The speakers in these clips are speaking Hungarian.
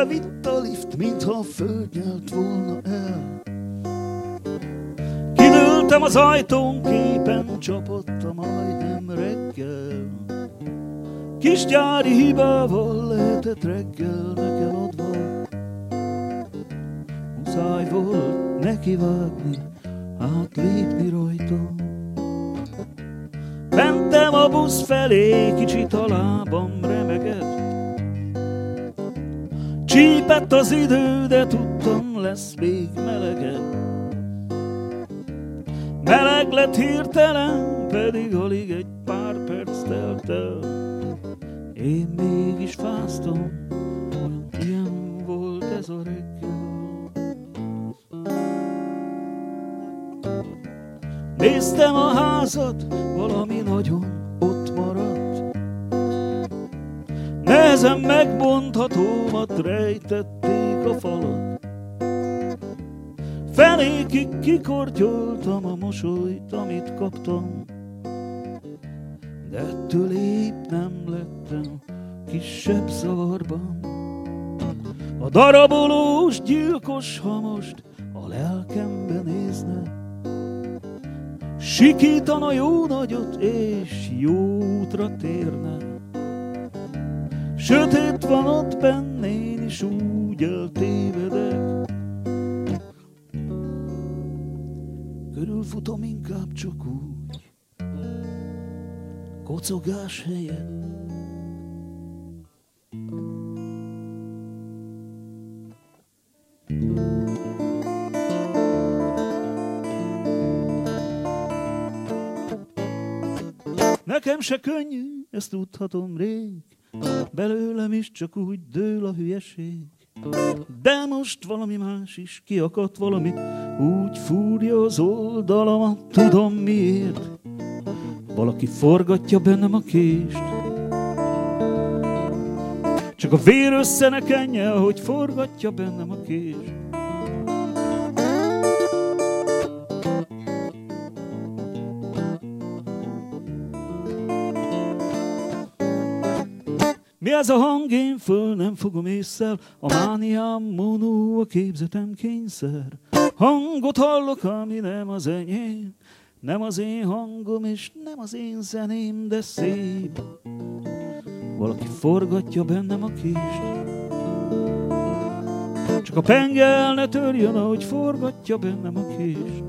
Merre vitt a lift, mintha a föld nyelt volna el. Kidőltem az ajtón, képen csapott a majdnem reggel. Kisgyári hibával lehetett reggel nekem adva. Muszáj volt nekivágni, átlépni rajta. Mentem a busz felé, kicsit a lábam remegett. Csípett az idő, de tudtam, lesz még melegebb. Meleg lett hirtelen, pedig alig egy pár perc telt el. Én mégis fáztam, olyan ilyen volt ez a reggel. Néztem a házat, valami nagyon ott maradt. Nehezen megbonthatómat rejtették a falak. Fenékig kikortyoltam a mosolyt, amit kaptam. De ettől épp nem lettem kisebb zavarban. A darabolós gyilkos, ha most a lelkembe nézne, sikítana jó nagyot és jó útra térne. Sötét van ott benne, én is úgy eltévedek. Körülfutom inkább csak úgy, kocogás helyett. Nekem se könnyű, ezt tudhatom rég, belőlem is csak úgy dől a hülyeség. De most valami más is kiakadt, valami úgy fúrja az oldalamat, tudom miért. Valaki forgatja bennem a kést. Csak a vér össze ne kenje, ahogy forgatja bennem a kést. Mi ez a hang, én föl nem fogom észre, a mániám monó, a képzetem kényszer. Hangot hallok, ami nem az enyém, nem az én hangom és nem az én zeném, de szép. Valaki forgatja bennem a kést. Csak a penge el ne törjön, ahogy forgatja bennem a kést.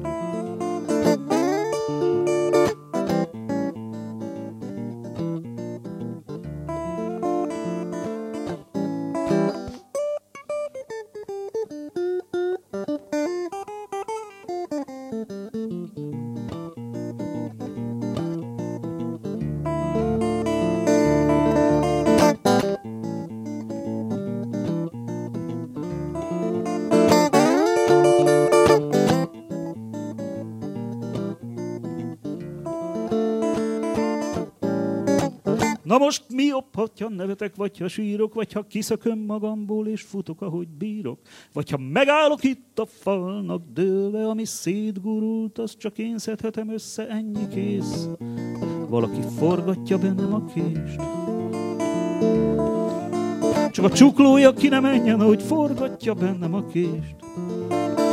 Na most mi jobb, ha nevetek, vagy ha sírok, vagy ha kiszököm magamból és futok, ahogy bírok, vagy ha megállok itt a falnak dőlve, ami szétgurult, azt csak én szedhetem össze, ennyi kész. Valaki forgatja bennem a kést. Csak a csuklója ki ne menjen, ahogy forgatja bennem a kést.